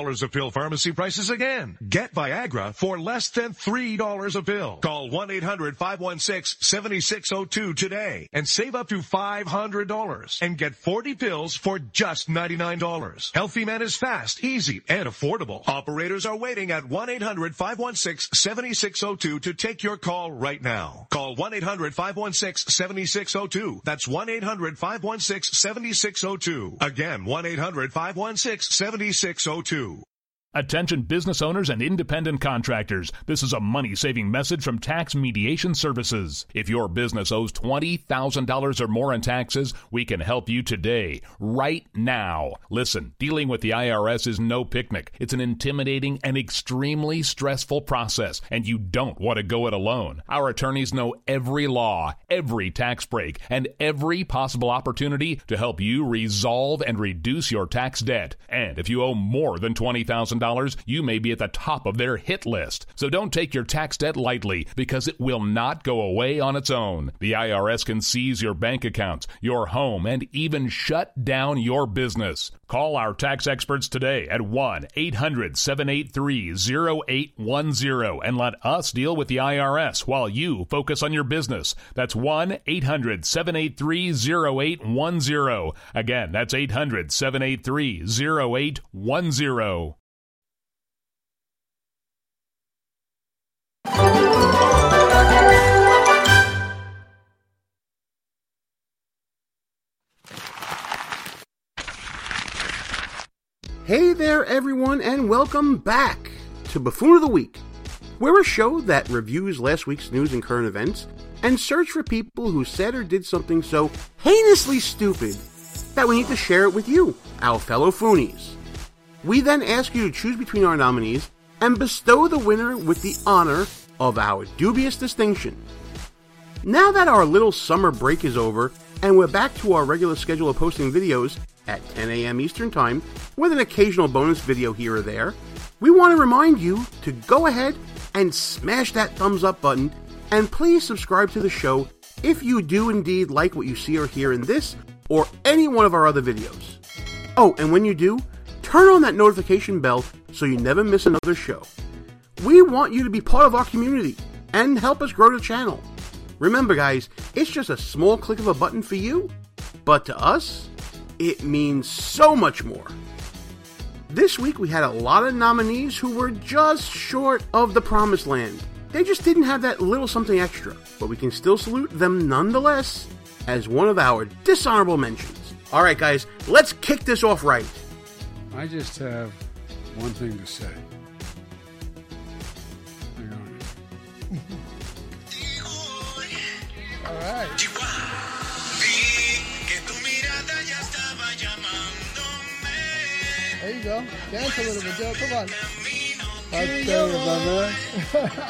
dollars a pill pharmacy prices again. Get Viagra for less than three dollars a pill. Call one eight hundred five one six seven six zero two today and save up to five hundred dollars and get forty pills for just ninety-nine dollars. Healthy Man is fast, easy, and affordable. Operators are waiting at one eight hundred five one six seven six zero two to take your call right now. Call one eight hundred five one six seven six zero two. That's one eight hundred five one six seven six zero two. Again, one eight hundred five one six seven six zero two. Attention business owners and independent contractors. This is a money-saving message from Tax Mediation Services. If your business owes twenty thousand dollars or more in taxes, we can help you today, right now. Listen, dealing with the I R S is no picnic. It's an intimidating and extremely stressful process, and you don't want to go it alone. Our attorneys know every law, every tax break, and every possible opportunity to help you resolve and reduce your tax debt. And if you owe more than twenty thousand dollars, you may be at the top of their hit list. So don't take your tax debt lightly, because it will not go away on its own. The I R S can seize your bank accounts, your home, and even shut down your business. Call our tax experts today at one eight hundred seven eight three zero eight one zero and let us deal with the I R S while you focus on your business. That's one eight hundred seven eight three zero eight one zero. Again, that's eight hundred seven eight three zero eight one zero. Hey there, everyone, and welcome back to Buffoon of the Week. We're a show that reviews last week's news and current events and search for people who said or did something so heinously stupid that we need to share it with you, our fellow Foonies. We then ask you to choose between our nominees and bestow the winner with the honor of our dubious distinction. Now that our little summer break is over and we're back to our regular schedule of posting videos at ten a.m. Eastern Time, with an occasional bonus video here or there, we want to remind you to go ahead and smash that thumbs up button, and please subscribe to the show if you do indeed like what you see or hear in this or any one of our other videos. Oh, and when you do, turn on that notification bell so you never miss another show. We want you to be part of our community and help us grow the channel. Remember guys, it's just a small click of a button for you, but to us, it means so much more. This week we had a lot of nominees who were just short of the promised land. They just didn't have that little something extra, but we can still salute them nonetheless as one of our dishonorable mentions. Alright guys, let's kick this off right. I just have one thing to say. Hang on. Alright. There you go. Dance a little bit, Joe. Come on. I'll tell you, my man.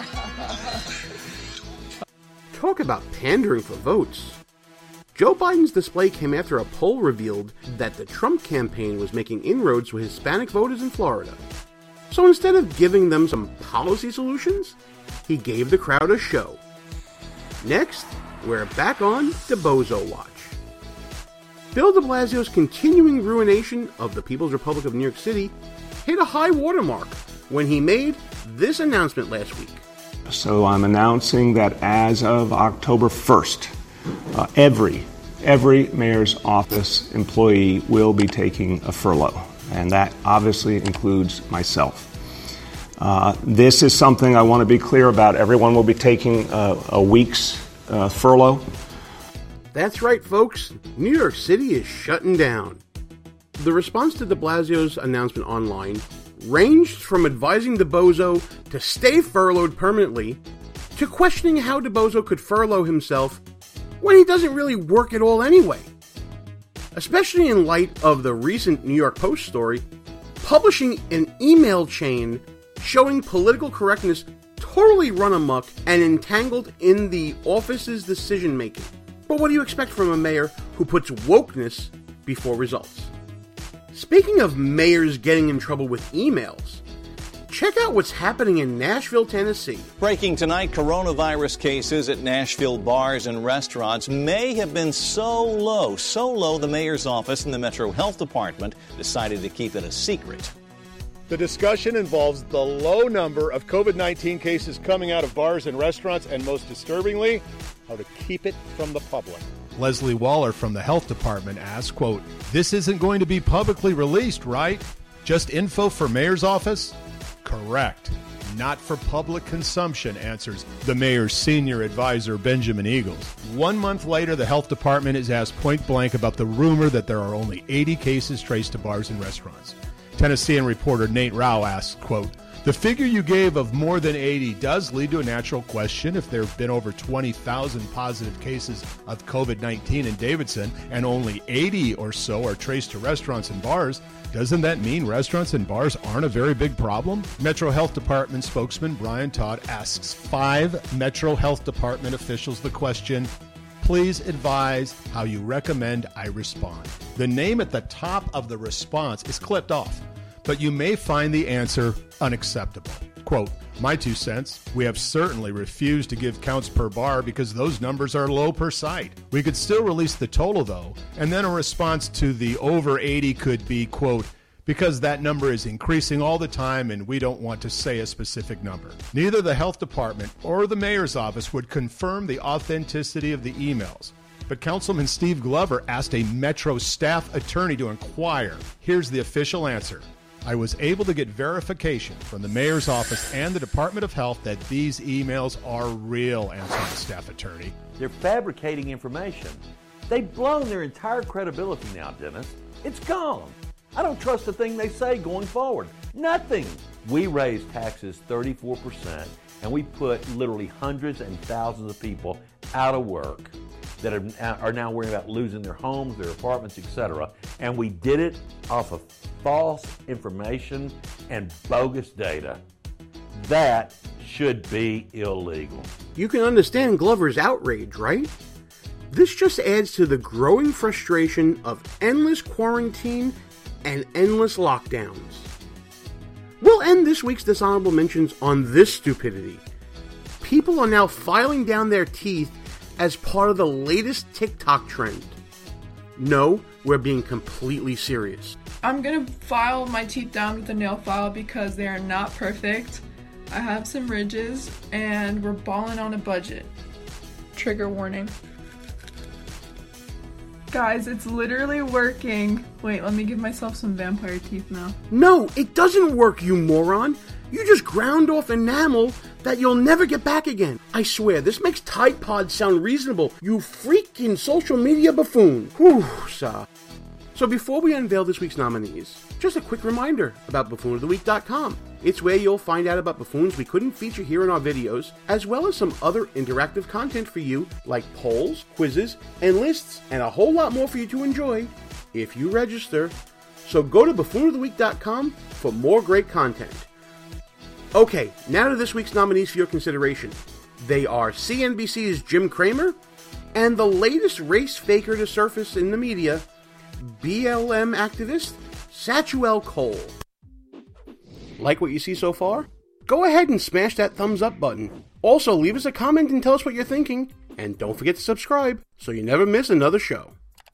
Talk about pandering for votes. Joe Biden's display came after a poll revealed that the Trump campaign was making inroads with Hispanic voters in Florida. So instead of giving them some policy solutions, he gave the crowd a show. Next, we're back on DeBozo Watch. Bill de Blasio's continuing ruination of the People's Republic of New York City hit a high watermark when he made this announcement last week. So I'm announcing that as of October first, uh, every, every mayor's office employee will be taking a furlough, and that obviously includes myself. Uh, this is something I want to be clear about. Everyone will be taking a, a week's uh, furlough. That's right, folks. New York City is shutting down. The response to de Blasio's announcement online ranged from advising DeBozo to stay furloughed permanently to questioning how DeBozo could furlough himself when he doesn't really work at all anyway. Especially in light of the recent New York Post story publishing an email chain showing political correctness totally run amok and entangled in the office's decision-making. But what do you expect from a mayor who puts wokeness before results? Speaking of mayors getting in trouble with emails, check out what's happening in Nashville, Tennessee. Breaking tonight, coronavirus cases at Nashville bars and restaurants may have been so low, so low the mayor's office and the Metro Health Department decided to keep it a secret. The discussion involves the low number of COVID nineteen cases coming out of bars and restaurants, and most disturbingly, how to keep it from the public. Leslie Waller from the Health Department asked, quote, "This isn't going to be publicly released, right? Just info for mayor's office?" Correct. Not for public consumption, answers the mayor's senior advisor, Benjamin Eagles. One month later, the health department is asked point blank about the rumor that there are only eighty cases traced to bars and restaurants. Tennessean reporter Nate Rao asks, quote, "The figure you gave of more than eighty does lead to a natural question. If there have been over twenty thousand positive cases of COVID nineteen in Davidson and only eighty or so are traced to restaurants and bars, doesn't that mean restaurants and bars aren't a very big problem?" Metro Health Department spokesman Brian Todd asks five Metro Health Department officials the question, "Please advise how you recommend I respond." The name at the top of the response is clipped off, but you may find the answer unacceptable. Quote, "My two cents, we have certainly refused to give counts per bar because those numbers are low per site. We could still release the total, though, and then a response to the over eighty could be, quote, because that number is increasing all the time and we don't want to say a specific number." Neither the health department or the mayor's office would confirm the authenticity of the emails. But Councilman Steve Glover asked a Metro staff attorney to inquire. Here's the official answer. "I was able to get verification from the mayor's office and the Department of Health that these emails are real," answered the staff attorney. They're fabricating information. They've blown their entire credibility now, Dennis. It's gone. I don't trust a thing they say going forward. Nothing. We raised taxes thirty-four percent, and we put literally hundreds and thousands of people out of work that are, are now worrying about losing their homes, their apartments, et cetera. And we did it off of false information and bogus data. That should be illegal. You can understand Glover's outrage, right? This just adds to the growing frustration of endless quarantine and endless lockdowns. We'll end this week's dishonorable mentions on this stupidity. People are now filing down their teeth as part of the latest TikTok trend. No, we're being completely serious. I'm gonna file my teeth down with a nail file because they are not perfect. I have some ridges and we're balling on a budget. Trigger warning. Guys, it's literally working. Wait, let me give myself some vampire teeth now. No, it doesn't work, you moron. You just ground off enamel that you'll never get back again. I swear, this makes Tide Pods sound reasonable, you freaking social media buffoon. Whew, sir. So before we unveil this week's nominees, just a quick reminder about buffoon of the week dot com. It's where you'll find out about buffoons we couldn't feature here in our videos, as well as some other interactive content for you, like polls, quizzes, and lists, and a whole lot more for you to enjoy if you register. So go to buffoon of the week dot com for more great content. Okay, now to this week's nominees for your consideration. They are C N B C's Jim Cramer, and the latest race faker to surface in the media, B L M activist Satchuel Cole. Like what you see so far? Go ahead and smash that thumbs up button. Also, leave us a comment and tell us what you're thinking. And don't forget to subscribe so you never miss another show.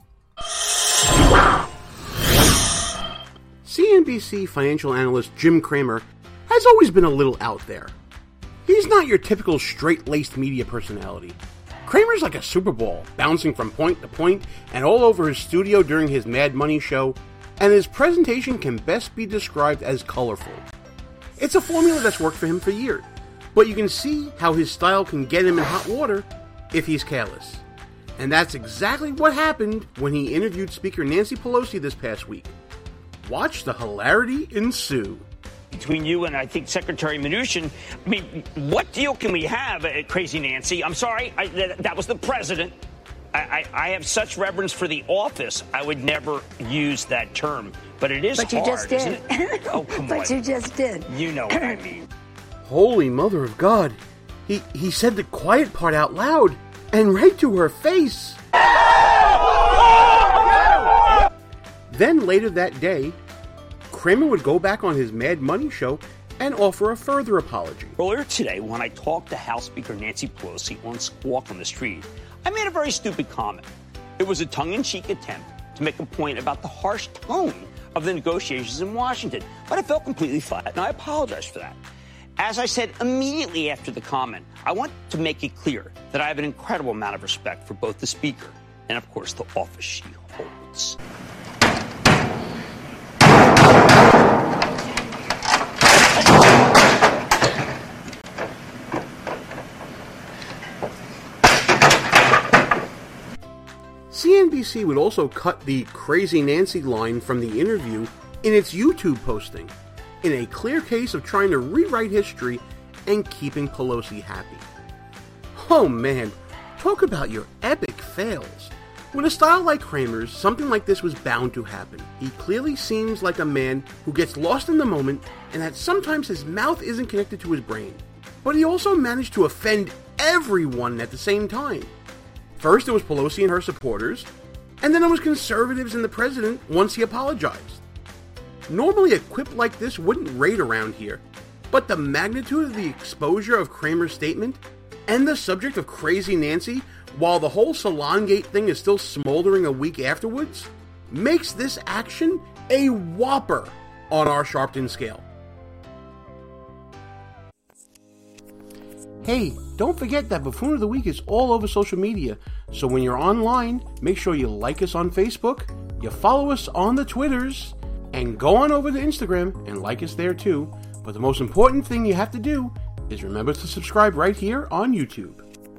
C N B C financial analyst Jim Cramer has always been a little out there. He's not your typical straight-laced media personality. Cramer's like a Super Bowl, bouncing from point to point and all over his studio during his Mad Money show, and his presentation can best be described as colorful. It's a formula that's worked for him for years, but you can see how his style can get him in hot water if he's careless. And that's exactly what happened when he interviewed Speaker Nancy Pelosi this past week. Watch the hilarity ensue. Between you and, I think, Secretary Mnuchin, I mean, what deal can we have, uh, Crazy Nancy? I'm sorry, I, th- that was the president. I, I, I have such reverence for the office, I would never use that term. But it is but you hard, just did. isn't it? Oh, come but on. But you just did. You know what I mean. Holy mother of God. He, he said the quiet part out loud, and right to her face. Then later that day, Cramer would go back on his Mad Money show and offer a further apology. Earlier today, when I talked to House Speaker Nancy Pelosi on Squawk on the Street, I made a very stupid comment. It was a tongue-in-cheek attempt to make a point about the harsh tone of the negotiations in Washington. But I felt completely flat, and I apologize for that. As I said immediately after the comment, I want to make it clear that I have an incredible amount of respect for both the Speaker and, of course, the office she holds. C N B C would also cut the Crazy Nancy line from the interview in its YouTube posting, in a clear case of trying to rewrite history and keeping Pelosi happy. Oh man, talk about your epic fails. With a style like Cramer's, something like this was bound to happen. He clearly seems like a man who gets lost in the moment and that sometimes his mouth isn't connected to his brain. But he also managed to offend everyone at the same time. First it was Pelosi and her supporters, and then it was conservatives and the president once he apologized. Normally a quip like this wouldn't rate around here, but the magnitude of the exposure of Cramer's statement, and the subject of Crazy Nancy, while the whole Salongate thing is still smoldering a week afterwards, makes this action a whopper on our Sharpton scale. Hey, don't forget that Buffoon of the Week is all over social media, so when you're online, make sure you like us on Facebook, you follow us on the Twitters, and go on over to Instagram and like us there too. But the most important thing you have to do is remember to subscribe right here on YouTube.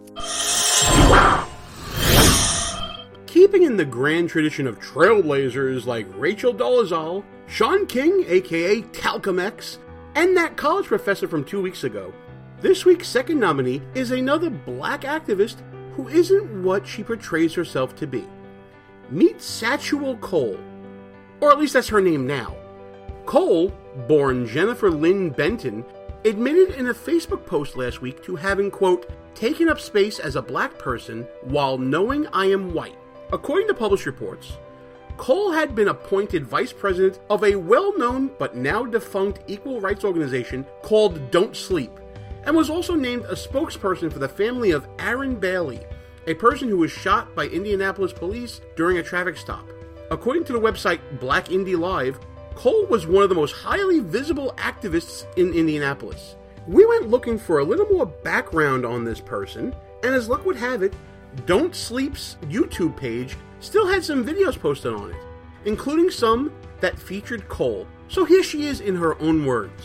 Keeping in the grand tradition of trailblazers like Rachel Dolezal, Sean King, aka Talcum X, and that college professor from two weeks ago, this week's second nominee is another black activist who isn't what she portrays herself to be. Meet Satchuel Cole, or at least that's her name now. Cole, born Jennifer Lynn Benton, admitted in a Facebook post last week to having, quote, taken up space as a black person while knowing I am white. According to published reports, Cole had been appointed vice president of a well-known but now defunct equal rights organization called Don't Sleep, and was also named a spokesperson for the family of Aaron Bailey, a person who was shot by Indianapolis police during a traffic stop. According to the website Black Indy Live, Cole was one of the most highly visible activists in Indianapolis. We went looking for a little more background on this person, and as luck would have it, Don't Sleep's YouTube page still had some videos posted on it, including some that featured Cole. So here she is in her own words.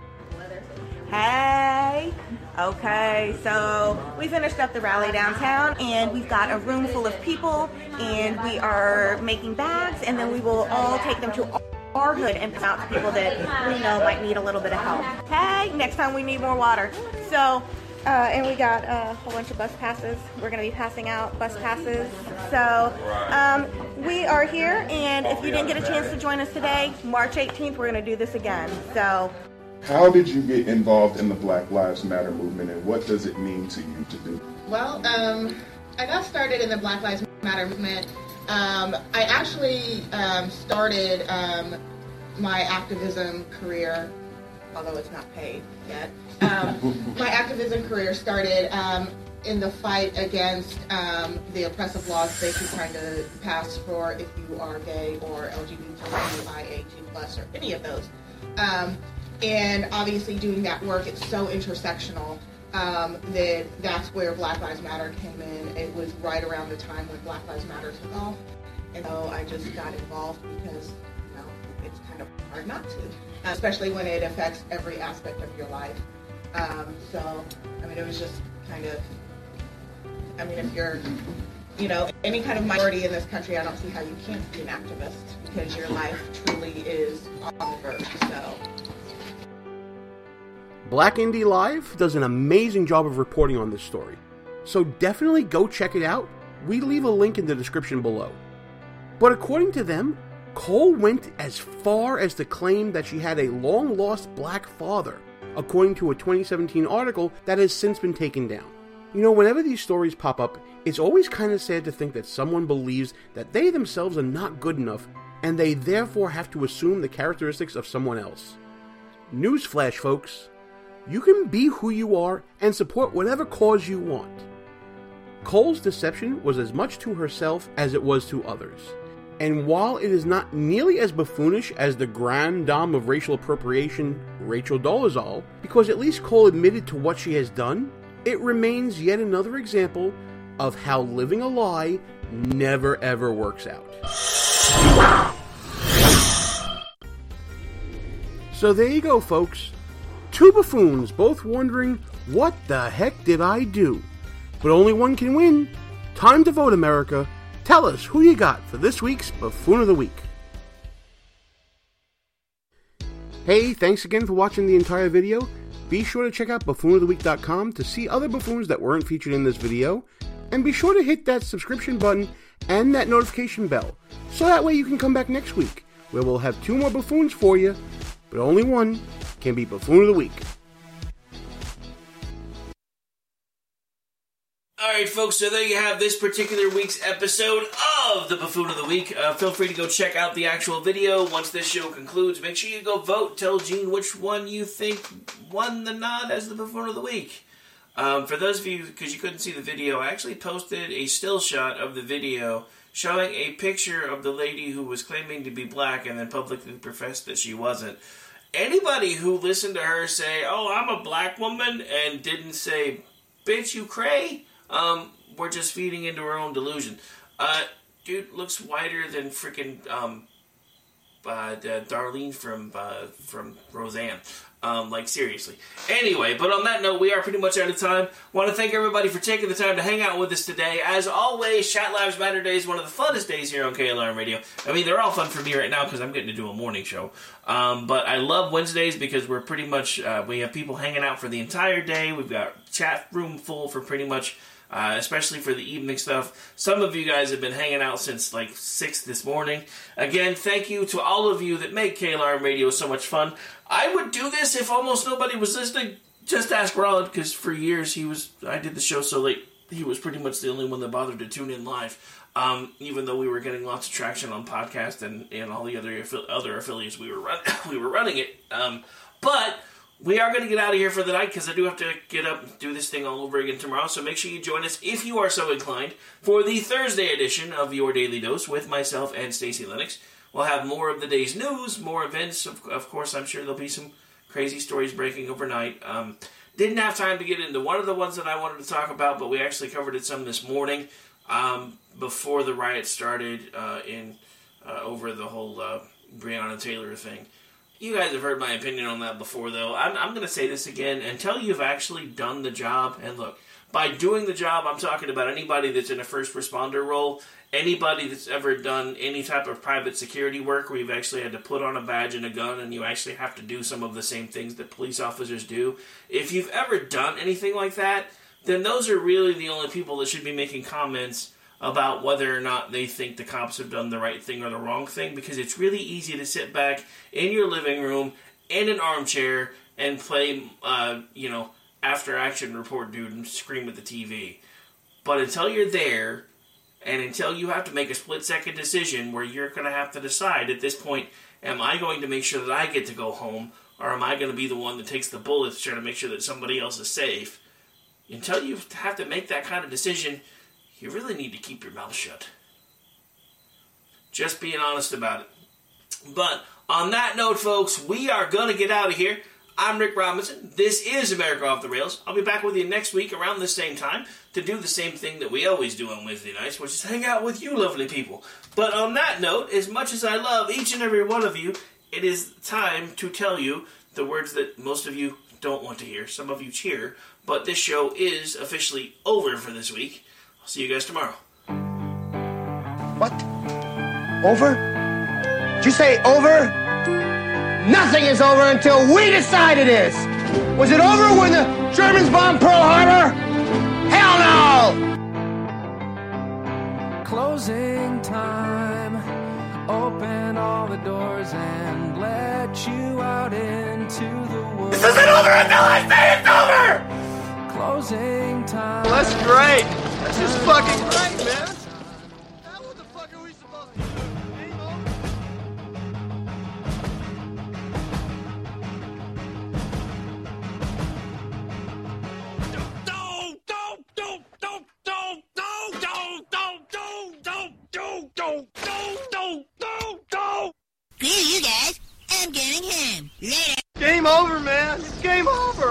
Hey, okay, so we finished up the rally downtown and we've got a room full of people and we are making bags and then we will all take them to our hood and pass out to people that we know might need a little bit of help. Hey, next time we need more water. So, uh, and we got a whole bunch of bus passes. We're going to be passing out bus passes. So, um, we are here, and if you didn't get a chance to join us today, March eighteenth, we're going to do this again. So, how did you get involved in the Black Lives Matter movement, and what does it mean to you to do? Well, um, I got started in the Black Lives Matter movement. Um, I actually um, started um, my activism career, although it's not paid yet. Um, my activism career started um, in the fight against um, the oppressive laws they keep trying to pass for if you are gay or L G B T Q I A two plus or any of those. Um, and obviously doing that work, it's so intersectional. Um, that that's where Black Lives Matter came in. It was right around the time when Black Lives Matter took off, and so I just got involved because, you know, it's kind of hard not to, uh, especially when it affects every aspect of your life. Um, so, I mean, it was just kind of, I mean, if you're, you know, any kind of minority in this country, I don't see how you can't be an activist because your life truly is on the verge. So. Black Indy Live does an amazing job of reporting on this story, so definitely go check it out. We leave a link in the description below. But according to them, Cole went as far as to claim that she had a long-lost black father, according to a twenty seventeen article that has since been taken down. You know, whenever these stories pop up, it's always kind of sad to think that someone believes that they themselves are not good enough, and they therefore have to assume the characteristics of someone else. Newsflash, folks. You can be who you are and support whatever cause you want. Cole's deception was as much to herself as it was to others, And while it is not nearly as buffoonish as the grande dame of racial appropriation, Rachel Dolezal, because at least Cole admitted to what she has done, it remains yet another example of how living a lie never ever works out. So there you go, folks. Two buffoons both wondering, what the heck did I do? But only one can win. Time to vote, America. Tell us who you got for this week's Buffoon of the Week. Hey, thanks again for watching the entire video. Be sure to check out buffoon of the week dot com to see other buffoons that weren't featured in this video. And be sure to hit that subscription button and that notification bell, so that way you can come back next week, where we'll have two more buffoons for you, but only one can be Buffoon of the Week. Alright, folks, so there you have this particular week's episode of the Buffoon of the Week. Uh, feel free to go check out the actual video once this show concludes. Make sure you go vote. Tell Gene which one you think won the nod as the Buffoon of the Week. Um, for those of you, because you couldn't see the video, I actually posted a still shot of the video showing a picture of the lady who was claiming to be black and then publicly professed that she wasn't. Anybody who listened to her say, oh, I'm a black woman, and didn't say, bitch, you cray, um, we're just feeding into her own delusion. Uh, dude looks whiter than freaking, um, uh, Darlene from, uh, from Roseanne. Um, like, seriously. Anyway, but on that note, we are pretty much out of time. Want to thank everybody for taking the time to hang out with us today. As always, Chat Lives Matter Day is one of the funnest days here on K L R M Radio. I mean, they're all fun for me right now because I'm getting to do a morning show. Um, but I love Wednesdays because we're pretty much, uh, we have people hanging out for the entire day. We've got chat room full for pretty much, uh, especially for the evening stuff. Some of you guys have been hanging out since like six this morning. Again, thank you to all of you that make K L R M Radio so much fun. I would do this if almost nobody was listening. Just ask Rod, because for years he was. I did the show so late, he was pretty much the only one that bothered to tune in live. Um, even though we were getting lots of traction on podcast and, and all the other other affiliates we were run, we were running it. Um, but we are going to get out of here for the night because I do have to get up and do this thing all over again tomorrow. So make sure you join us if you are so inclined for the Thursday edition of Your Daily Dose with myself and Stacey Lennox. We'll have more of the day's news, more events. Of, of course, I'm sure there'll be some crazy stories breaking overnight. Um, didn't have time to get into one of the ones that I wanted to talk about, but we actually covered it some this morning um, before the riot started uh, in uh, over the whole uh, Breonna Taylor thing. You guys have heard my opinion on that before, though. I'm, I'm going to say this again. Until you've actually done the job, and look, by doing the job, I'm talking about anybody that's in a first responder role, anybody that's ever done any type of private security work where you've actually had to put on a badge and a gun and you actually have to do some of the same things that police officers do. If you've ever done anything like that, then those are really the only people that should be making comments about whether or not they think the cops have done the right thing or the wrong thing, because it's really easy to sit back in your living room in an armchair and play, uh, you know, after action report dude and scream at the T V. But until you're there, and until you have to make a split-second decision where you're going to have to decide at this point, am I going to make sure that I get to go home, or am I going to be the one that takes the bullet to try to make sure that somebody else is safe? Until you have to make that kind of decision, you really need to keep your mouth shut. Just being honest about it. But on that note, folks, we are going to get out of here. I'm Rick Robinson. This is America Off the Rails. I'll be back with you next week around the same time to do the same thing that we always do on Wednesday nights, which is hang out with you lovely people. But on that note, as much as I love each and every one of you, it is time to tell you the words that most of you don't want to hear. Some of you cheer, but this show is officially over for this week. I'll see you guys tomorrow. What? Over? Did you say over? Nothing is over until we decide it is. Was it over when the Germans bombed Pearl Harbor? Hell no! Closing time. Open all the doors and let you out into the world. This isn't over until I say it's over! Closing time. Well, that's great. That's just fucking great, man. Don't, don't, don't, don't, don't, don't, don't, don't, don't, don't, don't. Game over, man. It's game over.